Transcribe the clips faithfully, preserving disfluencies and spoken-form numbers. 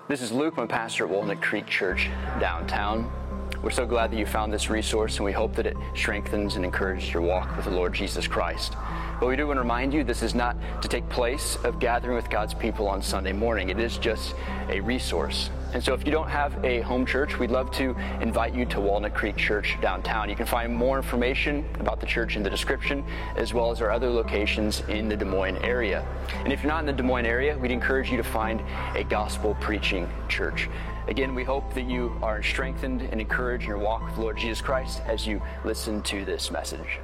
This is Luke, I'm a pastor at Walnut Creek Church downtown. We're so glad that you found this resource, and we hope that it strengthens and encourages your walk with the Lord Jesus Christ. But we do want to remind you, this is not to take place of gathering with God's people on Sunday morning. It is just a resource. And so if you don't have a home church, we'd love to invite you to Walnut Creek Church downtown. You can find more information about the church in the description, as well as our other locations in the Des Moines area. And if you're not in the Des Moines area, we'd encourage you to find a gospel preaching church. Again, we hope that you are strengthened and encouraged in your walk with the Lord Jesus Christ as you listen to this message.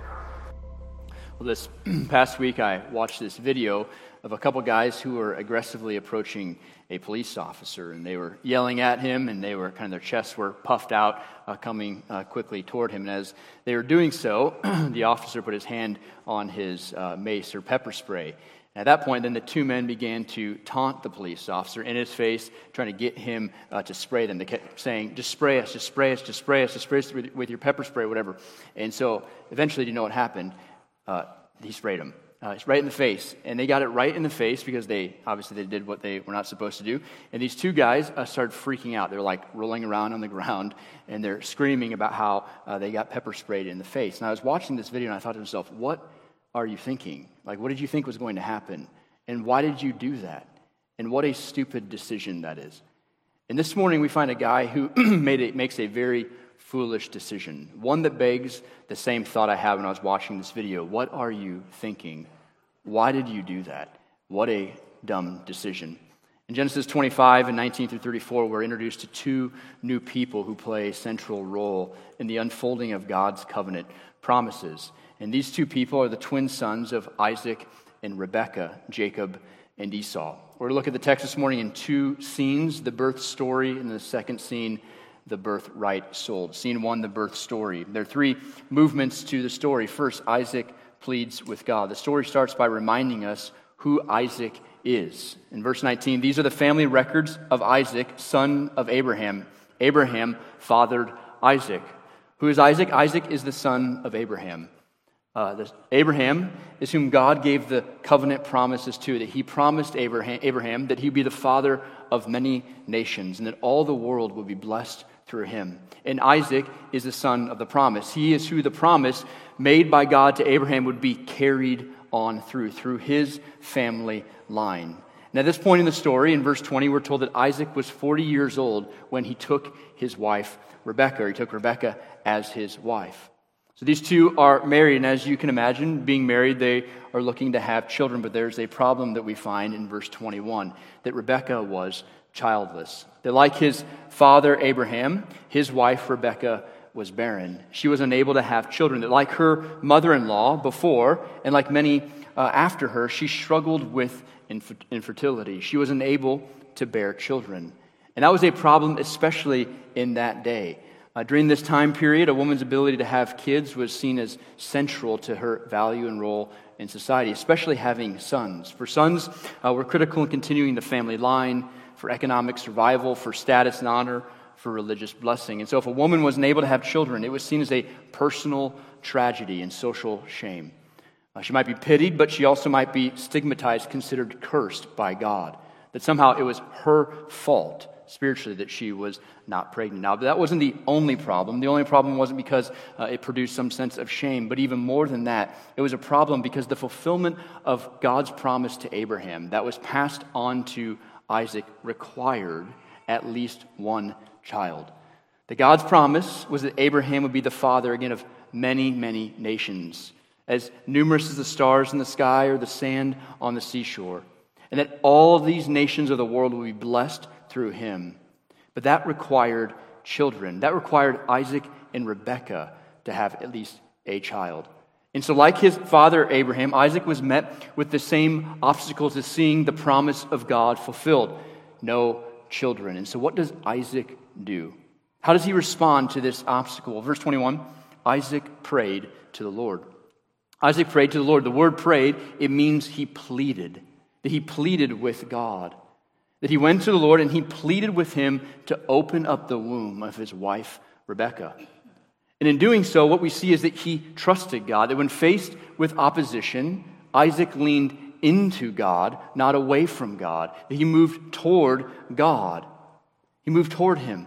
Well, this past week I watched this video of a couple guys who were aggressively approaching a police officer, and they were yelling at him, and they were kind of, their chests were puffed out, uh, coming uh, quickly toward him. And as they were doing so, the officer put his hand on his uh, mace or pepper spray. At that point, then the two men began to taunt the police officer in his face, trying to get him uh, to spray them. They kept saying, just spray us, just spray us, just spray us, just spray us with, with your pepper spray, whatever. And so eventually, do you know what happened? Uh, he sprayed him. Uh, right in the face. And they got it right in the face because they, obviously they did what they were not supposed to do. And these two guys uh, started freaking out. They're like rolling around on the ground, and they're screaming about how uh, they got pepper sprayed in the face. And I was watching this video, and I thought to myself, what are you thinking? Like, what did you think was going to happen? And why did you do that? And what a stupid decision that is. And this morning we find a guy who made it, makes a very foolish decision, one that begs the same thought I had when I was watching this video. What are you thinking? Why did you do that? What a dumb decision. In Genesis twenty-five and nineteen through thirty-four, we're introduced to two new people who play a central role in the unfolding of God's covenant promises. And these two people are the twin sons of Isaac and Rebekah, Jacob and Esau. We're going to look at the text this morning in two scenes, the birth story, and the second scene, the birthright sold. Scene one, the birth story. There are three movements to the story. First, Isaac pleads with God. The story starts by reminding us who Isaac is. In verse nineteen, these are the family records of Isaac, son of Abraham. Abraham fathered Isaac. Who is Isaac? Isaac is the son of Abraham. Uh, this, Abraham is whom God gave the covenant promises to, that he promised Abraham, Abraham that he would be the father of many nations and that all the world would be blessed through him. And Isaac is the son of the promise. He is who the promise made by God to Abraham would be carried on through, through his family line. And at this point in the story, in verse twenty, we're told that Isaac was forty years old when he took his wife Rebekah, or he took Rebekah as his wife. So these two are married, and as you can imagine, being married, they are looking to have children, but there's a problem that we find in verse twenty-one, that Rebekah was childless. That like his father Abraham, his wife Rebekah was barren. She was unable to have children. That like her mother-in-law before, and like many uh, after her, she struggled with infer- infertility. She was unable to bear children. And that was a problem especially in that day. Uh, during this time period, a woman's ability to have kids was seen as central to her value and role in society, especially having sons. For sons uh, were critical in continuing the family line, for economic survival, for status and honor, for religious blessing. And so if a woman wasn't able to have children, it was seen as a personal tragedy and social shame. Uh, she might be pitied, but she also might be stigmatized, considered cursed by God. That somehow it was her fault spiritually that she was not pregnant. Now, that wasn't the only problem. The only problem wasn't because uh, it produced some sense of shame, but even more than that, it was a problem because the fulfillment of God's promise to Abraham that was passed on to Isaac required at least one child. That God's promise was that Abraham would be the father, again, of many, many nations, as numerous as the stars in the sky or the sand on the seashore, and that all of these nations of the world would be blessed through him. But that required children. That required Isaac and Rebekah to have at least a child. And so like his father Abraham, Isaac was met with the same obstacles as seeing the promise of God fulfilled. No children. And so what does Isaac do? How does he respond to this obstacle? Verse twenty-one, Isaac prayed to the Lord. Isaac prayed to the Lord. The word prayed, it means he pleaded. That he pleaded with God. That he went to the Lord and he pleaded with him to open up the womb of his wife, Rebekah. And in doing so, what we see is that he trusted God, that when faced with opposition, Isaac leaned into God, not away from God, that he moved toward God. He moved toward him.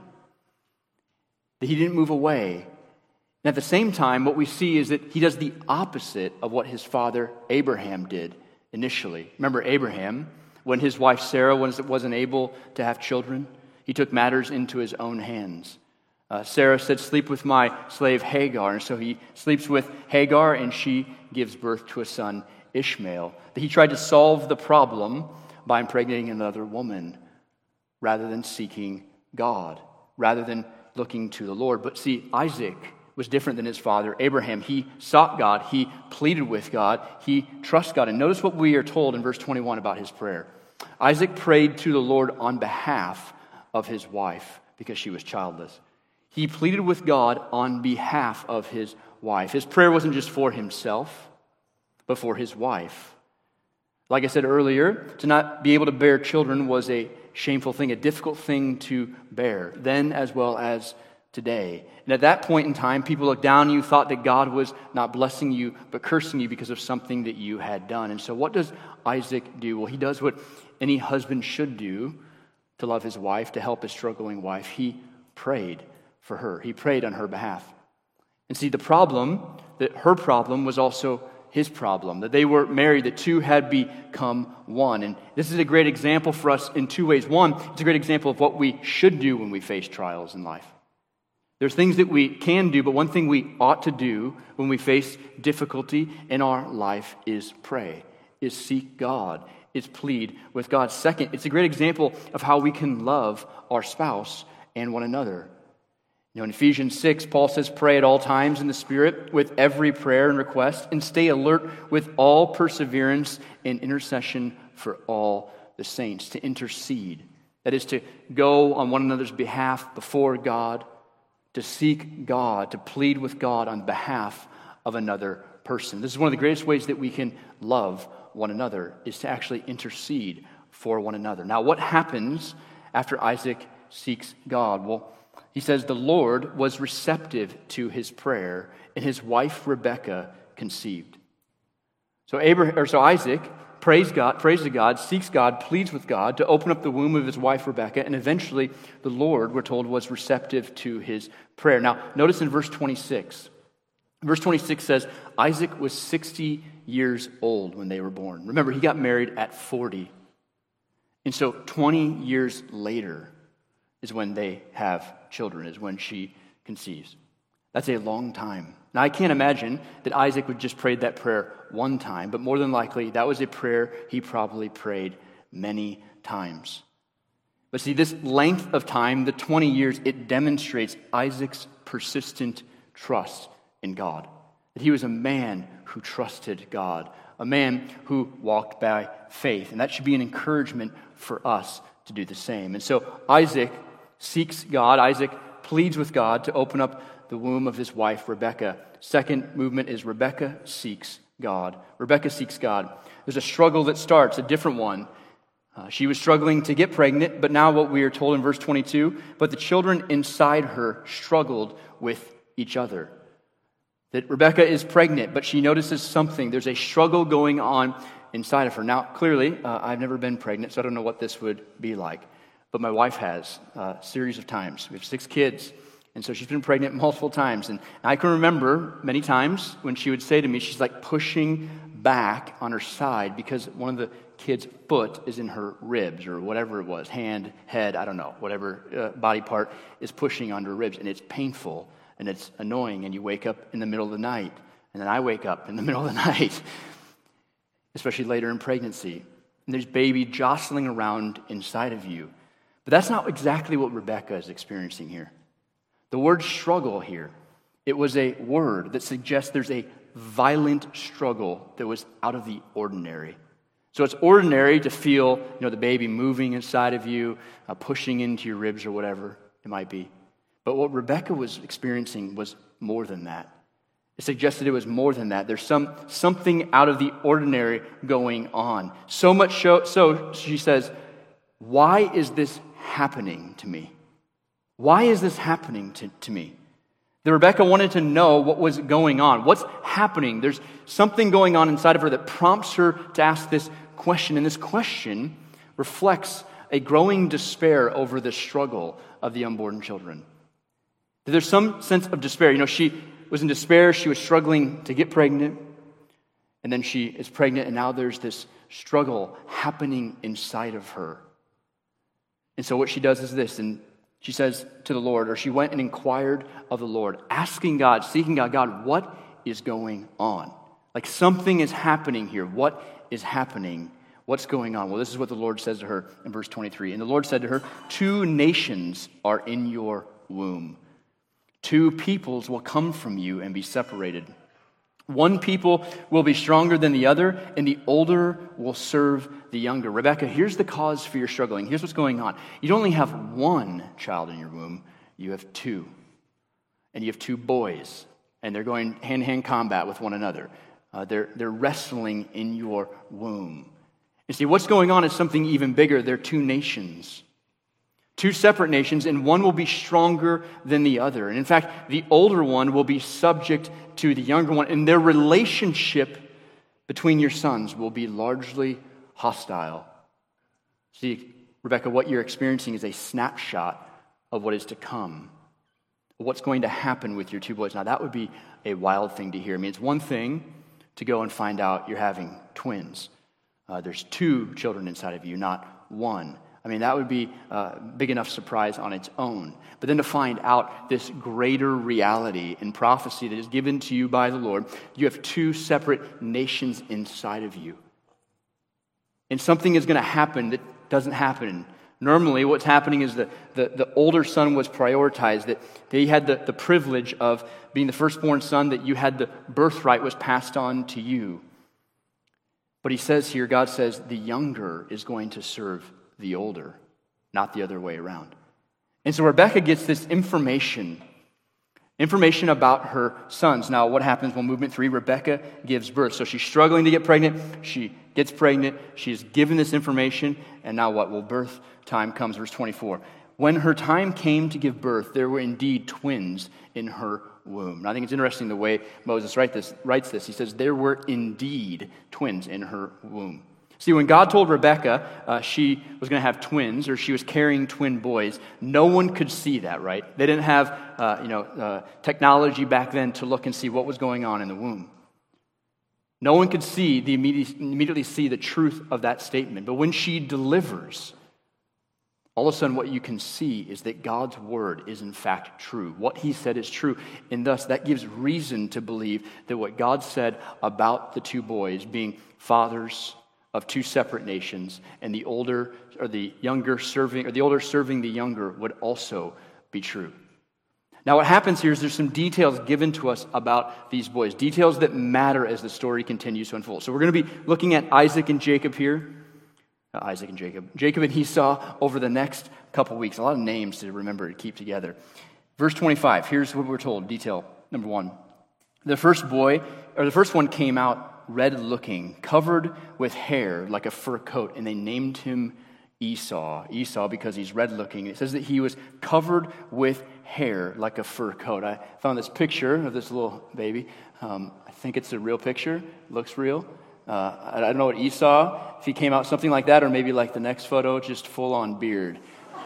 That he didn't move away. And at the same time, what we see is that he does the opposite of what his father Abraham did initially. Remember Abraham, when his wife Sarah wasn't able to have children, he took matters into his own hands. Uh, Sarah said, "Sleep with my slave Hagar." And so he sleeps with Hagar, and she gives birth to a son, Ishmael. That he tried to solve the problem by impregnating another woman rather than seeking God, rather than looking to the Lord. But see, Isaac was different than his father Abraham. He sought God. He pleaded with God. He trusted God. And notice what we are told in verse twenty-one about his prayer. Isaac prayed to the Lord on behalf of his wife because she was childless. He pleaded with God on behalf of his wife. His prayer wasn't just for himself, but for his wife. Like I said earlier, to not be able to bear children was a shameful thing, a difficult thing to bear, then as well as today. And at that point in time, people looked down on you, thought that God was not blessing you, but cursing you because of something that you had done. And so what does Isaac do? Well, he does what any husband should do to love his wife, to help his struggling wife. He prayed for her. He prayed on her behalf. And see, the problem, that her problem was also his problem, that they were married, the two had become one. And this is a great example for us in two ways. One, it's a great example of what we should do when we face trials in life. There's things that we can do, but one thing we ought to do when we face difficulty in our life is pray, is seek God, is plead with God. Second, it's a great example of how we can love our spouse and one another. You know, in Ephesians six, Paul says, "Pray at all times in the Spirit with every prayer and request, and stay alert with all perseverance and intercession for all the saints," to intercede. That is to go on one another's behalf before God, to seek God, to plead with God on behalf of another person. This is one of the greatest ways that we can love one another, is to actually intercede for one another. Now, what happens after Isaac seeks God? Well, he says the Lord was receptive to his prayer, and his wife Rebekah conceived. So Abraham, or so Isaac prays God, prays to God, seeks God, pleads with God to open up the womb of his wife Rebekah, and eventually the Lord, we're told, was receptive to his prayer. Now, notice in verse twenty-six. Verse twenty-six says, Isaac was sixty years old when they were born. Remember, he got married at forty. And so twenty years later is when they have children, is when she conceives. That's a long time. Now, I can't imagine that Isaac would just prayed that prayer one time, but more than likely, that was a prayer he probably prayed many times. But see, this length of time, the twenty years, it demonstrates Isaac's persistent trust in God. That he was a man who trusted God, a man who walked by faith. And that should be an encouragement for us to do the same. And so Isaac seeks God. Isaac pleads with God to open up the womb of his wife, Rebekah. Second movement is Rebekah seeks God. Rebekah seeks God. There's a struggle that starts, a different one. Uh, she was struggling to get pregnant, but now what we are told in verse twenty-two, but the children inside her struggled with each other. That Rebekah is pregnant, but she notices something. There's a struggle going on inside of her. Now, clearly, uh, I've never been pregnant, so I don't know what this would be like. But my wife has a series of times. We have six kids, and so she's been pregnant multiple times. And I can remember many times when she would say to me, she's like pushing back on her side because one of the kids' foot is in her ribs or whatever it was, hand, head, I don't know, whatever uh, body part is pushing on her ribs, and it's painful. And it's annoying, and you wake up in the middle of the night. And then I wake up in the middle of the night, especially later in pregnancy. And there's baby jostling around inside of you. But that's not exactly what Rebekah is experiencing here. The word struggle here, it was a word that suggests there's a violent struggle that was out of the ordinary. So it's ordinary to feel, you know, the baby moving inside of you, uh, pushing into your ribs or whatever it might be. But what Rebekah was experiencing was more than that. It suggested it was more than that. There's some something out of the ordinary going on. So much so, so she says, why is this happening to me? Why is this happening to, to me? The Rebekah wanted to know what was going on. What's happening? There's something going on inside of her that prompts her to ask this question. And this question reflects a growing despair over the struggle of the unborn children. There's some sense of despair. You know, she was in despair. She was struggling to get pregnant. And then she is pregnant, and now there's this struggle happening inside of her. And so what she does is this, and she says to the Lord, or she went and inquired of the Lord, asking God, seeking God, God, what is going on? Like something is happening here. What is happening? What's going on? Well, this is what the Lord says to her in verse twenty-three. And the Lord said to her, two nations are in your womb. Two peoples will come from you and be separated. One people will be stronger than the other, and the older will serve the younger. Rebecca, here's the cause for your struggling. Here's what's going on. You don't only have one child in your womb, you have two. And you have two boys, and they're going hand-to-hand combat with one another. Uh, they're, they're wrestling in your womb. You see, what's going on is something even bigger. They're two nations. Two separate nations, and one will be stronger than the other. And in fact, the older one will be subject to the younger one, and their relationship between your sons will be largely hostile. See, Rebecca, what you're experiencing is a snapshot of what is to come, what's going to happen with your two boys. Now, that would be a wild thing to hear. I mean, it's one thing to go and find out you're having twins. Uh, there's two children inside of you, not one. I mean, that would be a big enough surprise on its own. But then to find out this greater reality in prophecy that is given to you by the Lord, you have two separate nations inside of you. And something is going to happen that doesn't happen. Normally, what's happening is that the, the older son was prioritized, that they had the, the privilege of being the firstborn son, that you had the birthright was passed on to you. But he says here, God says, the younger is going to serve the older, not the other way around. And so Rebecca gets this information, information about her sons. Now, what happens when movement three? Rebecca gives birth. So she's struggling to get pregnant. She gets pregnant. She's given this information. And now what? Well, birth time comes, verse twenty-four. When her time came to give birth, there were indeed twins in her womb. Now, I think it's interesting the way Moses write this, writes this. He says, there were indeed twins in her womb. See, when God told Rebecca uh, she was going to have twins, or she was carrying twin boys, no one could see that, right? They didn't have, uh, you know, uh, technology back then to look and see what was going on in the womb. No one could see the immediate, immediately see the truth of that statement. But when she delivers, all of a sudden what you can see is that God's word is in fact true. What he said is true. And thus that gives reason to believe that what God said about the two boys being fathers of two separate nations, and the older or the younger serving, or the older serving the younger would also be true. Now, what happens here is there's some details given to us about these boys, details that matter as the story continues to unfold. So we're going to be looking at Isaac and Jacob here. Uh, Isaac and Jacob. Jacob and Esau over the next couple weeks. A lot of names to remember to keep together. Verse twenty-five, here's what we're told. Detail number one. The first boy, or the first one came out red-looking, covered with hair like a fur coat, and they named him Esau. Esau because he's red-looking. It says that he was covered with hair like a fur coat. I found this picture of this little baby. Um, I think it's a real picture. Looks real. Uh, I don't know what Esau, if he came out something like that, or maybe like the next photo, just full-on beard.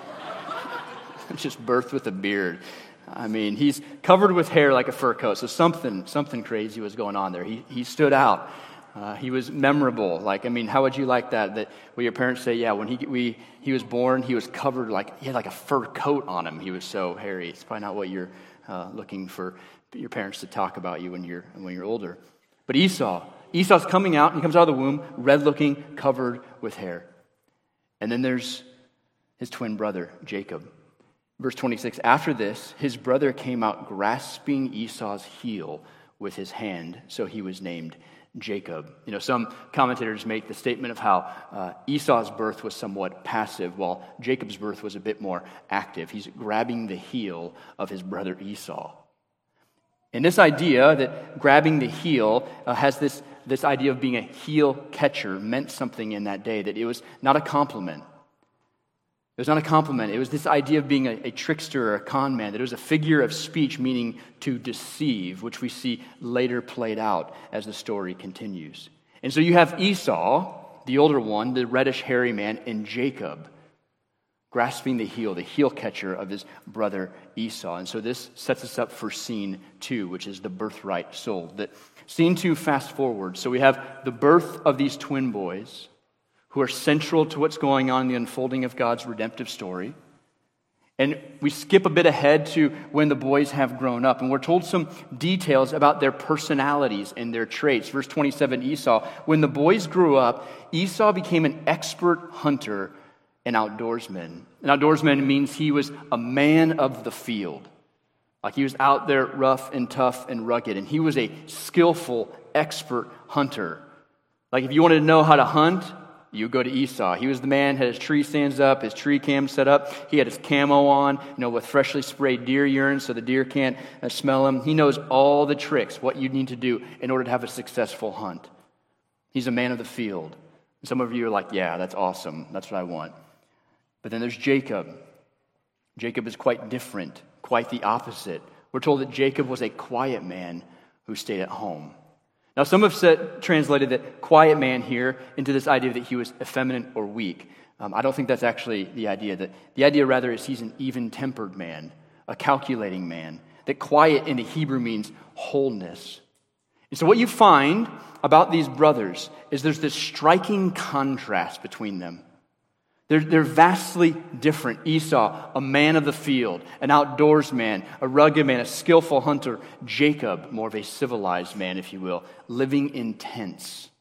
Just birthed with a beard. I mean, he's covered with hair like a fur coat, so something something crazy was going on there. He he stood out. Uh, he was memorable. Like, I mean, how would you like that? That when your parents say, yeah, when he we he was born, he was covered like he had like a fur coat on him. He was so hairy. It's probably not what you're uh, looking for your parents to talk about you when you're when you're older. But Esau, Esau's coming out. He comes out of the womb, red-looking, covered with hair. And then there's his twin brother, Jacob. Verse twenty-six, after this, his brother came out grasping Esau's heel with his hand, so he was named Jacob. You know, some commentators make the statement of how uh, Esau's birth was somewhat passive, while Jacob's birth was a bit more active. He's grabbing the heel of his brother Esau. And this idea that grabbing the heel uh, has this, this idea of being a heel catcher meant something in that day, that it was not a compliment. It was not a compliment. It was this idea of being a, a trickster or a con man, that it was a figure of speech meaning to deceive, which we see later played out as the story continues. And so you have Esau, the older one, the reddish hairy man, and Jacob, grasping the heel, the heel catcher of his brother Esau. And so this sets us up for scene two, which is the birthright sold. That scene two, fast forward. So we have the birth of these twin boys who are central to what's going on in the unfolding of God's redemptive story. And we skip a bit ahead to when the boys have grown up, and we're told some details about their personalities and their traits. Verse twenty-seven, Esau. When the boys grew up, Esau became an expert hunter and outdoorsman. An outdoorsman means he was a man of the field. Like he was out there rough and tough and rugged, and he was a skillful, expert hunter. Like if you wanted to know how to hunt, you go to Esau. He was the man, had his tree stands up, his tree cam set up. He had his camo on, you know, with freshly sprayed deer urine so the deer can't uh, smell him. He knows all the tricks, what you need to do in order to have a successful hunt. He's a man of the field. And some of you are like, yeah, that's awesome. That's what I want. But then there's Jacob. Jacob is quite different, quite the opposite. We're told that Jacob was a quiet man who stayed at home. Now, some have said, translated that quiet man here into this idea that he was effeminate or weak. Um, I don't think that's actually the idea. That the idea, rather, is he's an even-tempered man, a calculating man. That quiet in the Hebrew means wholeness. And so what you find about these brothers is there's this striking contrast between them. They're, they're vastly different. Esau, a man of the field, an outdoors man, a rugged man, a skillful hunter. Jacob, more of a civilized man, if you will, living in tents.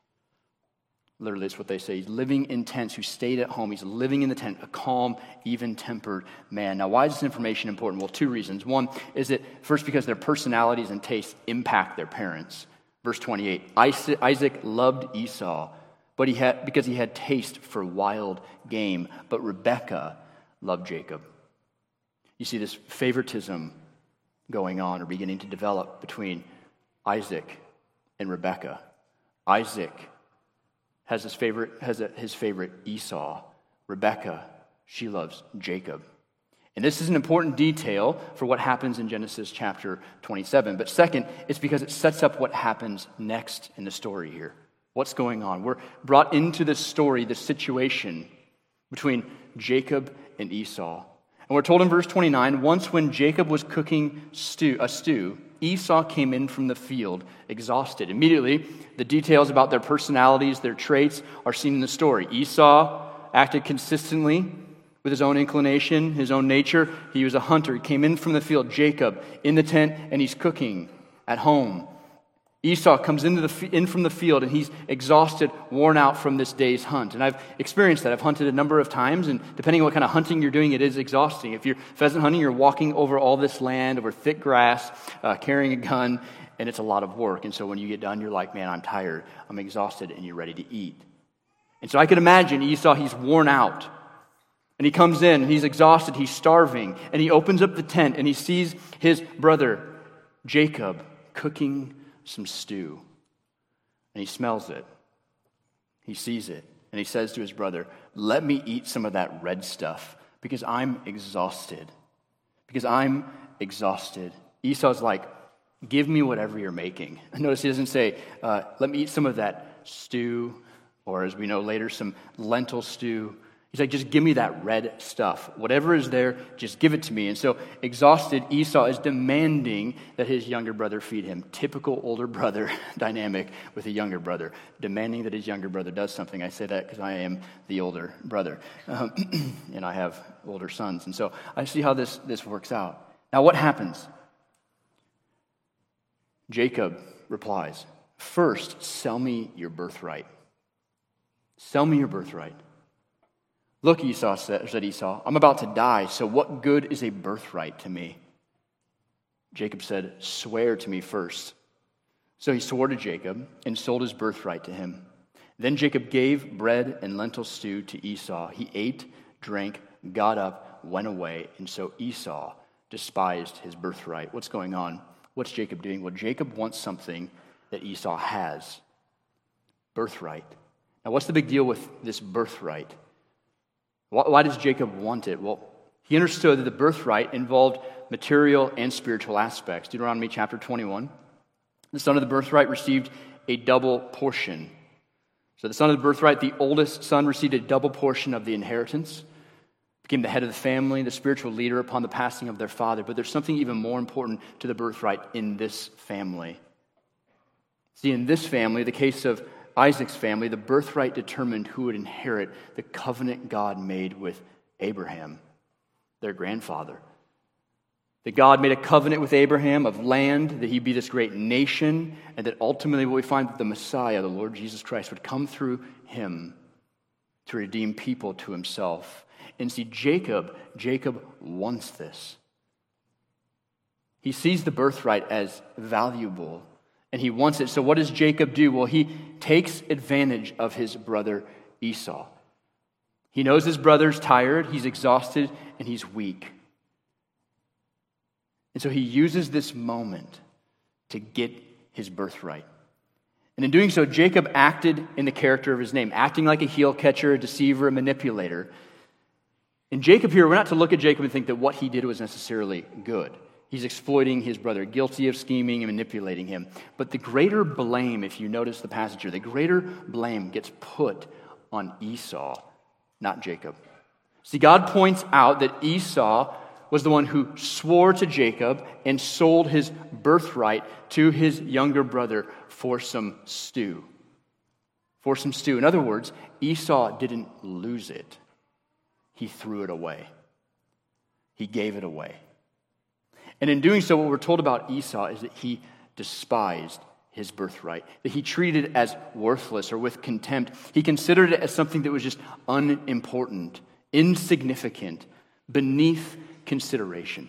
Literally, it's what they say. He's living in tents, who stayed at home. He's living in the tent, a calm, even-tempered man. Now, why is this information important? Well, two reasons. One is that, first, because their personalities and tastes impact their parents. Verse twenty-eight, Isaac loved Esau, but he had because he had taste for wild game. But Rebekah loved Jacob. You see this favoritism going on or beginning to develop between Isaac and Rebekah. Isaac has his favorite has a, his favorite Esau. Rebekah, she loves Jacob. And this is an important detail for what happens in Genesis chapter twenty-seven. But second, it's because it sets up what happens next in the story here. What's going on? We're brought into this story, this situation between Jacob and Esau. And we're told in verse twenty-nine, once when Jacob was cooking stew, a stew, Esau came in from the field, exhausted. Immediately, the details about their personalities, their traits, are seen in the story. Esau acted consistently with his own inclination, his own nature. He was a hunter. He came in from the field. Jacob in the tent, and he's cooking at home. Esau comes into the in from the field, and he's exhausted, worn out from this day's hunt. And I've experienced that. I've hunted a number of times, and depending on what kind of hunting you're doing, it is exhausting. If you're pheasant hunting, you're walking over all this land, over thick grass, uh, carrying a gun, and it's a lot of work. And so when you get done, you're like, man, I'm tired, I'm exhausted, and you're ready to eat. And so I could imagine Esau, he's worn out. And he comes in, and he's exhausted, he's starving, and he opens up the tent, and he sees his brother, Jacob, cooking some stew. And he smells it. He sees it. And he says to his brother, let me eat some of that red stuff because I'm exhausted. Because I'm exhausted. Esau's like, give me whatever you're making. Notice he doesn't say, uh, let me eat some of that stew, or as we know later, some lentil stew. He's like, just give me that red stuff. Whatever is there, just give it to me. And so, exhausted, Esau is demanding that his younger brother feed him. Typical older brother dynamic with a younger brother. Demanding that his younger brother does something. I say that because I am the older brother. Um, and I have older sons. And so, I see how this, this works out. Now, what happens? Jacob replies, first, sell me your birthright. Sell me your birthright. Look, Esau said, said Esau, I'm about to die, so what good is a birthright to me? Jacob said, swear to me first. So he swore to Jacob and sold his birthright to him. Then Jacob gave bread and lentil stew to Esau. He ate, drank, got up, went away, and so Esau despised his birthright. What's going on? What's Jacob doing? Well, Jacob wants something that Esau has. Birthright. Now, what's the big deal with this birthright? Why does Jacob want it? Well, he understood that the birthright involved material and spiritual aspects. Deuteronomy chapter twenty-one. The son of the birthright received a double portion. So the son of the birthright, the oldest son, received a double portion of the inheritance became the head of the family, the spiritual leader upon the passing of their father. But there's something even more important to the birthright in this family. See, in this family, the case of Isaac's family, the birthright determined who would inherit the covenant God made with Abraham, their grandfather. That God made a covenant with Abraham of land, that he'd be this great nation, and that ultimately what we find that the Messiah, the Lord Jesus Christ, would come through him to redeem people to himself. And see, Jacob, Jacob wants this. He sees the birthright as valuable, and he wants it. So what does Jacob do? Well, he takes advantage of his brother Esau. He knows his brother's tired, he's exhausted, and he's weak. And so he uses this moment to get his birthright. And in doing so, Jacob acted in the character of his name, acting like a heel catcher, a deceiver, a manipulator. And Jacob here, we're not to look at Jacob and think that what he did was necessarily good. He's exploiting his brother, guilty of scheming and manipulating him. But the greater blame, if you notice the passage here, the greater blame gets put on Esau, not Jacob. See, God points out that Esau was the one who swore to Jacob and sold his birthright to his younger brother for some stew. For some stew. In other words, Esau didn't lose it. He threw it away. He gave it away. And in doing so, what we're told about Esau is that he despised his birthright, that he treated it as worthless or with contempt. He considered it as something that was just unimportant, insignificant, beneath consideration.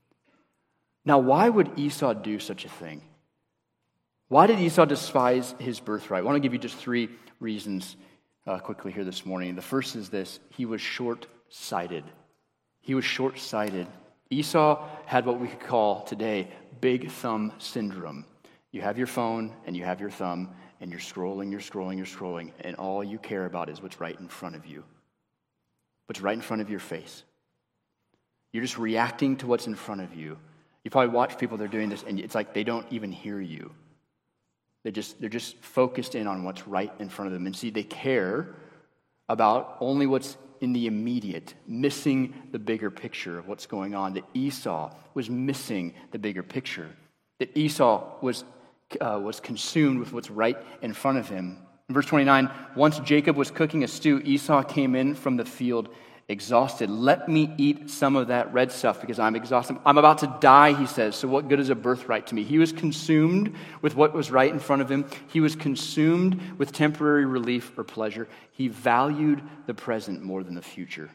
Now, why would Esau do such a thing? Why did Esau despise his birthright? I want to give you just three reasons uh, quickly here this morning. The first is this: he was short-sighted. He was short-sighted. Esau had what we could call today big thumb syndrome. You have your phone and you have your thumb and you're scrolling, you're scrolling, you're scrolling, and all you care about is what's right in front of you. What's right in front of your face. You're just reacting to what's in front of you. You probably watch people that are doing this and it's like they don't even hear you. They just, they're just focused in on what's right in front of them. And see, they care about only what's in the immediate, missing the bigger picture of what's going on. That Esau was missing the bigger picture. That Esau was uh, was consumed with what's right in front of him. In verse twenty-nine, once Jacob was cooking a stew, Esau came in from the field exhausted. Let me eat some of that red stuff because I'm exhausted. I'm about to die, he says, so what good is a birthright to me? He was consumed with what was right in front of him. He was consumed with temporary relief or pleasure. He valued the present more than the future.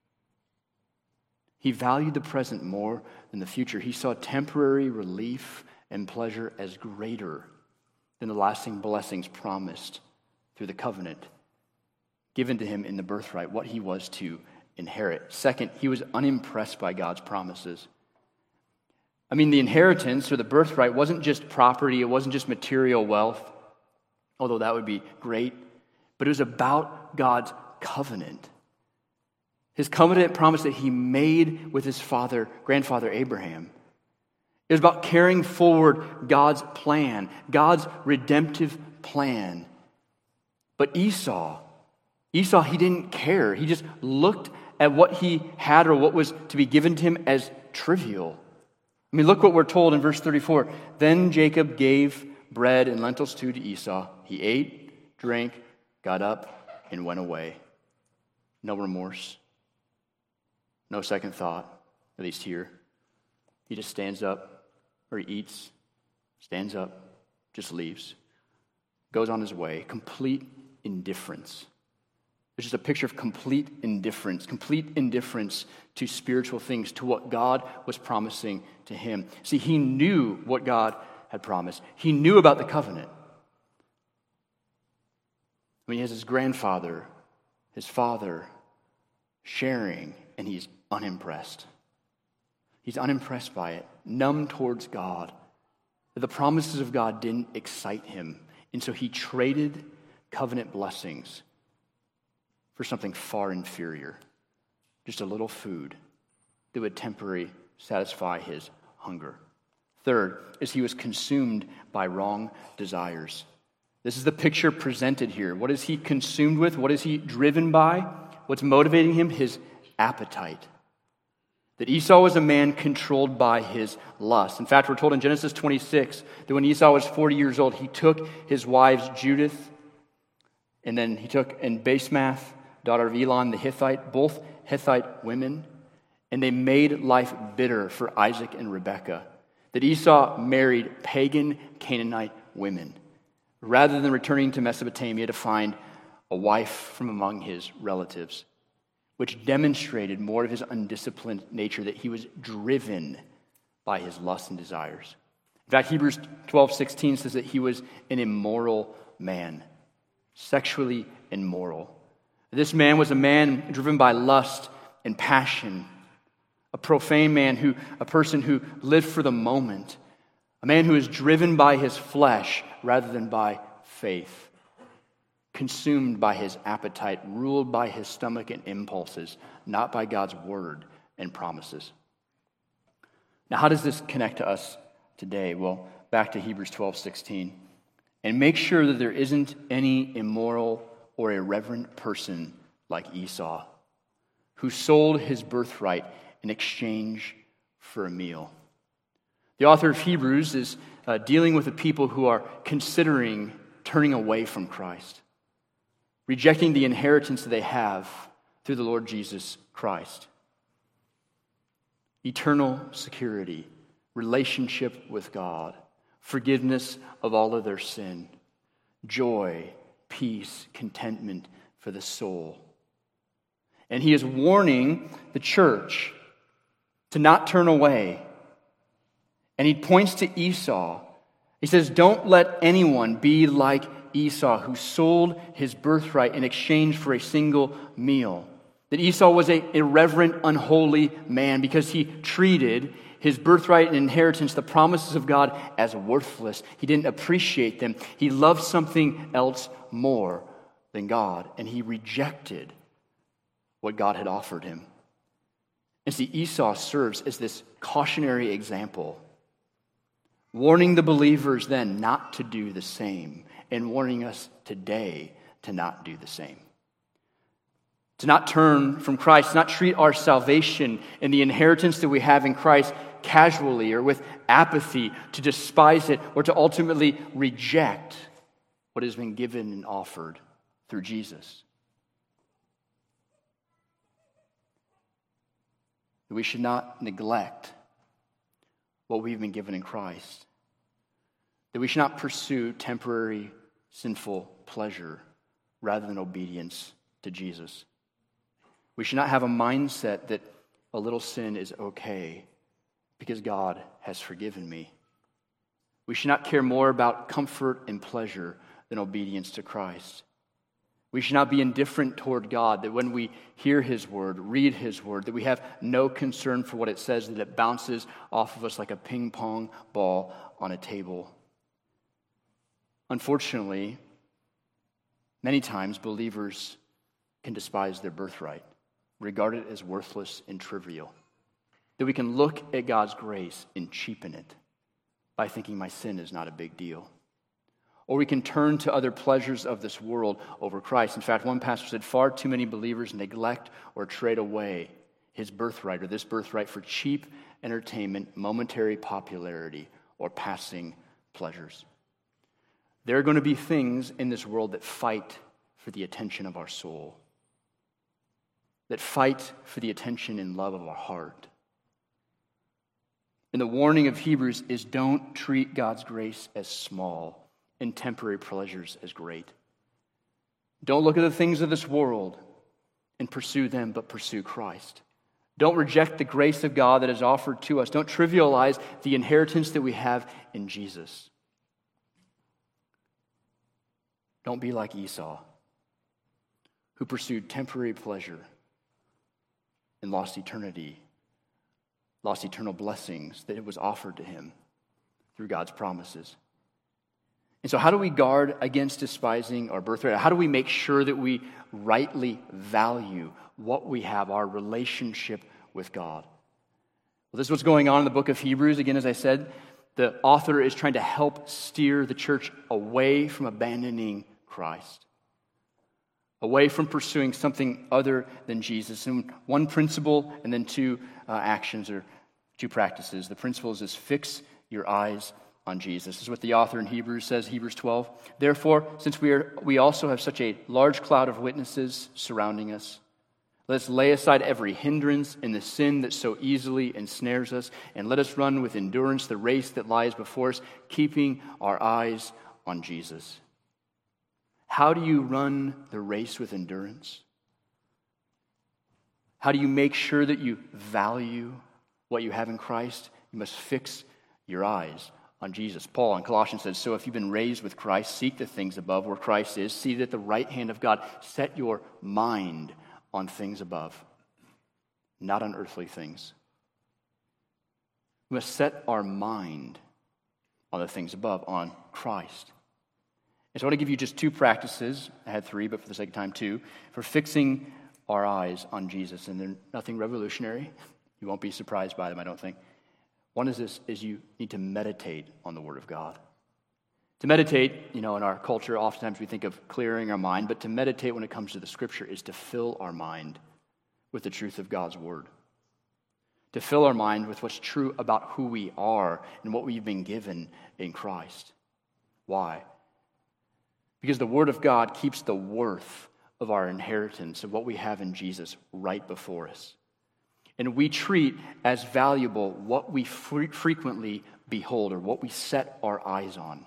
He valued the present more than the future. He saw temporary relief and pleasure as greater than the lasting blessings promised through the covenant given to him in the birthright, what he was to inherit. Second, he was unimpressed by God's promises. I mean, the inheritance or the birthright wasn't just property, it wasn't just material wealth, although that would be great, but it was about God's covenant. His covenant promise that he made with his father, grandfather Abraham. It was about carrying forward God's plan, God's redemptive plan. But Esau, Esau, he didn't care. He just looked at what he had or what was to be given to him as trivial. I mean, look what we're told in verse thirty-four. Then Jacob gave bread and lentil stew to Esau. He ate, drank, got up, and went away. No remorse. No second thought, at least here. He just stands up, or he eats, stands up, just leaves, goes on his way. Complete indifference. It's just a picture of complete indifference, complete indifference to spiritual things, to what God was promising to him. See, he knew what God had promised. He knew about the covenant. I mean, he has his grandfather, his father, sharing, and he's unimpressed. He's unimpressed by it, numb towards God. The promises of God didn't excite him, and so he traded covenant blessings for something far inferior, just a little food that would temporarily satisfy his hunger. Third, is he was consumed by wrong desires. This is the picture presented here. What is he consumed with? What is he driven by? What's motivating him? His appetite. That Esau was a man controlled by his lust. In fact, we're told in Genesis twenty-six that when Esau was forty years old, he took his wives Judith, and then he took and Basemath, daughter of Elon the Hittite, both Hittite women, and they made life bitter for Isaac and Rebekah. That Esau married pagan Canaanite women, rather than returning to Mesopotamia to find a wife from among his relatives, which demonstrated more of his undisciplined nature, that he was driven by his lusts and desires. In fact, Hebrews twelve sixteen says that he was an immoral man, sexually immoral. This man was a man driven by lust and passion, a profane man, who, a person who lived for the moment, a man who is driven by his flesh rather than by faith, consumed by his appetite, ruled by his stomach and impulses, not by God's word and promises. Now, how does this connect to us today? Well, back to Hebrews twelve sixteen. And make sure that there isn't any immoral or irreverent person like Esau, who sold his birthright in exchange for a meal. The author of Hebrews is uh, dealing with the people who are considering turning away from Christ, rejecting the inheritance that they have through the Lord Jesus Christ. Eternal security, relationship with God, forgiveness of all of their sin, joy, peace, contentment for the soul. And he is warning the church to not turn away. And he points to Esau. He says, don't let anyone be like Esau, who sold his birthright in exchange for a single meal. That Esau was an irreverent, unholy man because he treated his birthright and inheritance, the promises of God, as worthless. He didn't appreciate them. He loved something else more than God, and he rejected what God had offered him. And see, Esau serves as this cautionary example, warning the believers then not to do the same, and warning us today to not do the same. To not turn from Christ, to not treat our salvation and the inheritance that we have in Christ casually or with apathy, to despise it or to ultimately reject what has been given and offered through Jesus. We should not neglect what we've been given in Christ. That we should not pursue temporary sinful pleasure rather than obedience to Jesus. We should not have a mindset that a little sin is okay because God has forgiven me. We should not care more about comfort and pleasure than obedience to Christ. We should not be indifferent toward God, that when we hear his word, read his word, that we have no concern for what it says, that it bounces off of us like a ping pong ball on a table. Unfortunately, many times believers can despise their birthright, regard it as worthless and trivial. That we can look at God's grace and cheapen it by thinking my sin is not a big deal. Or we can turn to other pleasures of this world over Christ. In fact, one pastor said, far too many believers neglect or trade away his birthright or this birthright for cheap entertainment, momentary popularity, or passing pleasures. There are going to be things in this world that fight for the attention of our soul, that fight for the attention and love of our heart. And the warning of Hebrews is don't treat God's grace as small and temporary pleasures as great. Don't look at the things of this world and pursue them, but pursue Christ. Don't reject the grace of God that is offered to us. Don't trivialize the inheritance that we have in Jesus. Don't be like Esau, who pursued temporary pleasure and lost eternity, lost eternal blessings that it was offered to him through God's promises. And so how do we guard against despising our birthright? How do we make sure that we rightly value what we have, our relationship with God? Well, this is what's going on in the book of Hebrews. Again, as I said, the author is trying to help steer the church away from abandoning Christ, away from pursuing something other than Jesus. And one principle and then two uh, actions or two practices. The principle is this: fix your eyes on Jesus. This is what the author in Hebrews says, Hebrews twelve. Therefore, since we are we also have such a large cloud of witnesses surrounding us, let us lay aside every hindrance and the sin that so easily ensnares us, and let us run with endurance the race that lies before us, keeping our eyes on Jesus. How do you run the race with endurance? How do you make sure that you value what you have in Christ? You must fix your eyes on Jesus. Paul in Colossians says, so if you've been raised with Christ, seek the things above where Christ is, seated at the right hand of God. Set your mind on things above, not on earthly things. We must set our mind on the things above, on Christ. And so I want to give you just two practices. I had three, but for the sake of time, two, for fixing our eyes on Jesus. And they're nothing revolutionary. You won't be surprised by them, I don't think. One is this, is you need to meditate on the Word of God. To meditate, you know, in our culture, oftentimes we think of clearing our mind, but to meditate when it comes to the Scripture is to fill our mind with the truth of God's Word. To fill our mind with what's true about who we are and what we've been given in Christ. Why? Because the Word of God keeps the worth of our inheritance of what we have in Jesus right before us. And we treat as valuable what we fre- frequently behold or what we set our eyes on.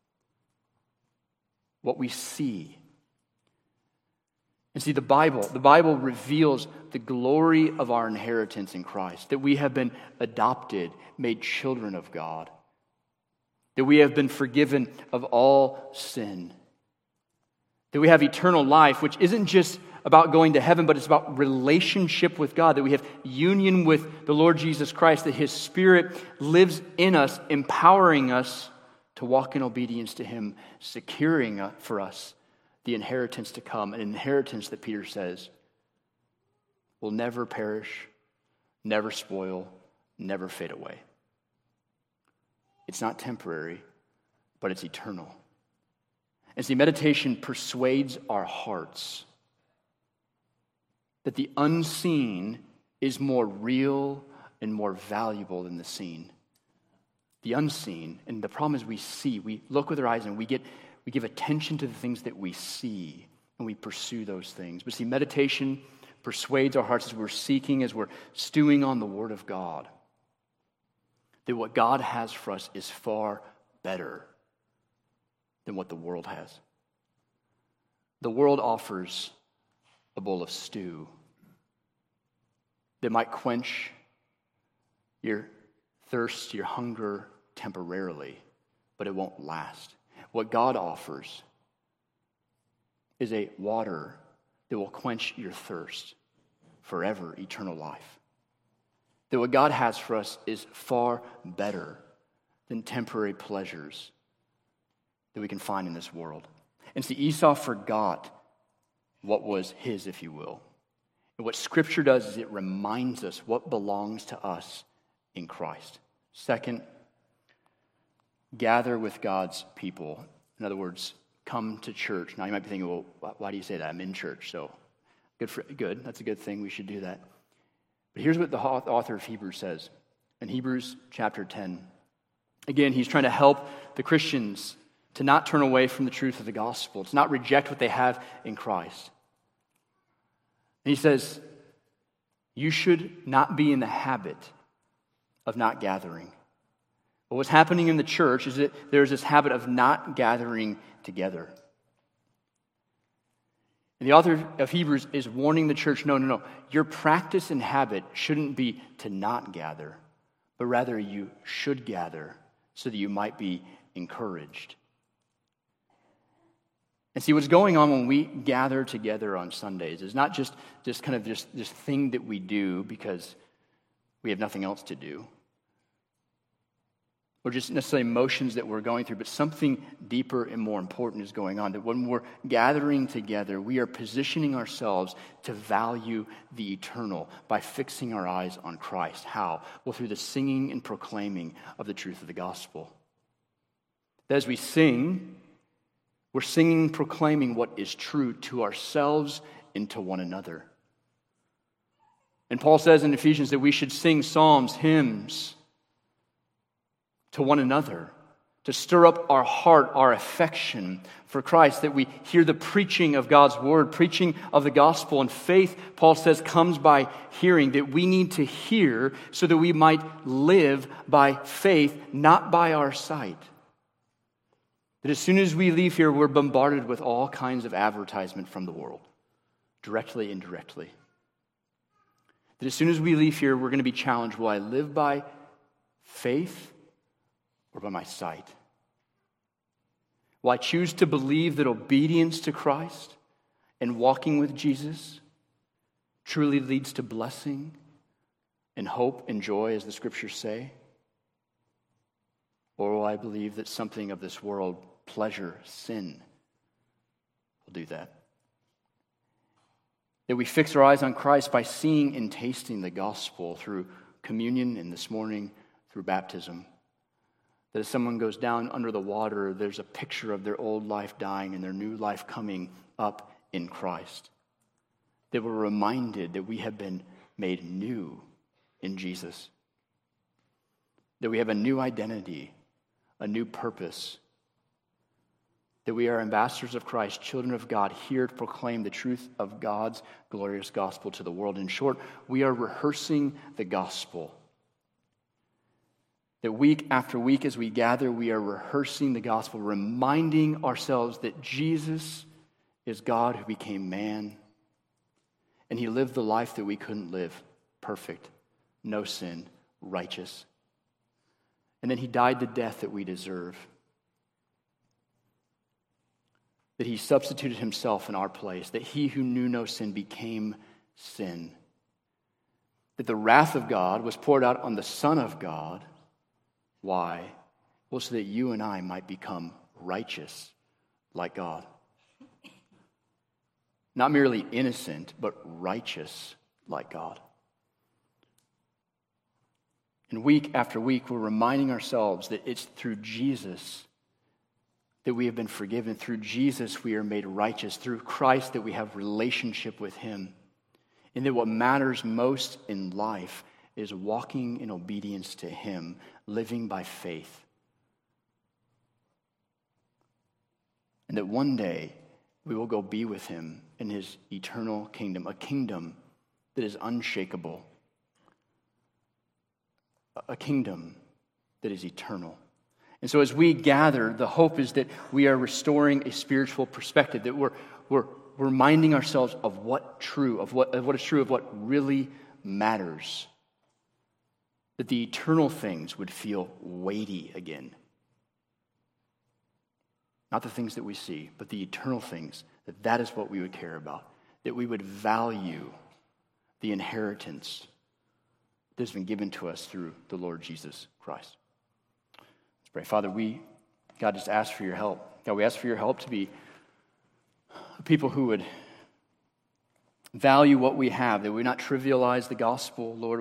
What we see. And see, the Bible, the Bible reveals the glory of our inheritance in Christ, that we have been adopted, made children of God, that we have been forgiven of all sin, that we have eternal life, which isn't just about going to heaven, but it's about relationship with God, that we have union with the Lord Jesus Christ, that His Spirit lives in us, empowering us to walk in obedience to Him, securing for us the inheritance to come, an inheritance that Peter says will never perish, never spoil, never fade away. It's not temporary, but it's eternal. And see, meditation persuades our hearts that the unseen is more real and more valuable than the seen. The unseen, and the problem is we see, we look with our eyes and we get we give attention to the things that we see and we pursue those things. But see, meditation persuades our hearts as we're seeking, as we're stewing on the Word of God, that what God has for us is far better than what the world has. The world offers a bowl of stew that might quench your thirst, your hunger temporarily, but it won't last. What God offers is a water that will quench your thirst forever, eternal life. That what God has for us is far better than temporary pleasures that we can find in this world. And see, Esau forgot what was his, if you will. And what Scripture does is it reminds us what belongs to us in Christ. Second, gather with God's people. In other words, come to church. Now you might be thinking, well, why do you say that? I'm in church, so good. For, good. That's a good thing. We should do that. But here's what the author of Hebrews says. In Hebrews chapter ten, again, he's trying to help the Christians to not turn away from the truth of the gospel, to not reject what they have in Christ. And he says, you should not be in the habit of not gathering. But what's happening in the church is that there's this habit of not gathering together. And the author of Hebrews is warning the church, no, no, no. Your practice and habit shouldn't be to not gather, but rather you should gather so that you might be encouraged. And see, what's going on when we gather together on Sundays is not just, just kind of just this thing that we do because we have nothing else to do, or just necessarily emotions that we're going through, but something deeper and more important is going on. That when we're gathering together, we are positioning ourselves to value the eternal by fixing our eyes on Christ. How? Well, through the singing and proclaiming of the truth of the gospel. That as we sing, We're singing, proclaiming what is true to ourselves and to one another. And Paul says in Ephesians that we should sing psalms, hymns to one another, to stir up our heart, our affection for Christ, that we hear the preaching of God's word, preaching of the gospel. And faith, Paul says, comes by hearing, that we need to hear so that we might live by faith, not by our sight. That as soon as we leave here, we're bombarded with all kinds of advertisement from the world, directly, indirectly. That as soon as we leave here, we're going to be challenged, will I live by faith or by my sight? Will I choose to believe that obedience to Christ and walking with Jesus truly leads to blessing and hope and joy, as the scriptures say? Or will I believe that something of this world, pleasure, sin, will do that? That we fix our eyes on Christ by seeing and tasting the gospel through communion and this morning through baptism. That as someone goes down under the water, there's a picture of their old life dying and their new life coming up in Christ. That we're reminded that we have been made new in Jesus. That we have a new identity, a new purpose. That we are ambassadors of Christ, children of God, here to proclaim the truth of God's glorious gospel to the world. In short, we are rehearsing the gospel. That week after week as we gather, we are rehearsing the gospel, reminding ourselves that Jesus is God who became man, and he lived the life that we couldn't live, perfect, no sin, righteous. And then he died the death that we deserve. That he substituted himself in our place, that he who knew no sin became sin. That the wrath of God was poured out on the Son of God. Why? Well, so that you and I might become righteous like God. Not merely innocent, but righteous like God. And week after week, we're reminding ourselves that it's through Jesus that we have been forgiven. Through Jesus, we are made righteous. Through Christ, that we have relationship with him. And that what matters most in life is walking in obedience to him, living by faith. And that one day we will go be with him in his eternal kingdom, a kingdom that is unshakable, a kingdom that is eternal. And so as we gather, the hope is that we are restoring a spiritual perspective, that we're, we're, we're reminding ourselves of what true, of what, of what is true, of what really matters. That the eternal things would feel weighty again. Not the things that we see, but the eternal things, that that is what we would care about. That we would value the inheritance that has been given to us through the Lord Jesus Christ. Let's pray. Father, we, God, just ask for your help. God, we ask for your help to be people who would value what we have, that we not trivialize the gospel, Lord.